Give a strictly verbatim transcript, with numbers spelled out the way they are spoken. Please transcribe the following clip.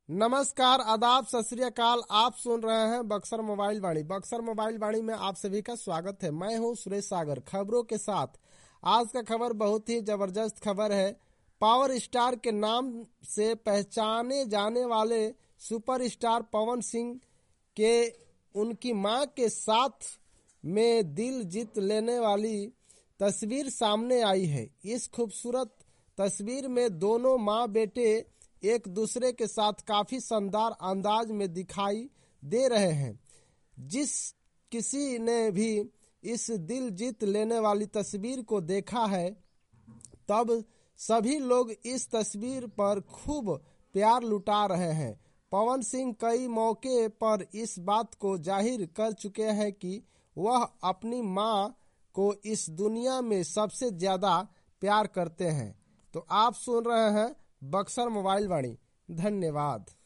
नमस्कार, आदाब, सत श्री अकाल। आप सुन रहे हैं बक्सर मोबाइल वाणी। बक्सर मोबाइल वाणी में आप सभी का स्वागत है। मैं हूं सुरेश सागर खबरों के साथ। आज का खबर बहुत ही जबरदस्त खबर है। पावर स्टार के नाम से पहचाने जाने वाले सुपरस्टार पवन सिंह के उनकी मां के साथ में दिल जीत लेने वाली तस्वीर सामने आई है। इस खूबसूरत तस्वीर में दोनों मां बेटे एक दूसरे के साथ काफी शानदार अंदाज में दिखाई दे रहे हैं। जिस किसी ने भी इस दिल जीत लेने वाली तस्वीर को देखा है, तब सभी लोग इस तस्वीर पर खूब प्यार लुटा रहे हैं। पवन सिंह कई मौके पर इस बात को जाहिर कर चुके हैं कि वह अपनी मां को इस दुनिया में सबसे ज्यादा प्यार करते हैं। तो आप सुन रहे हैं बक्सर मोबाइल वाणी। धन्यवाद।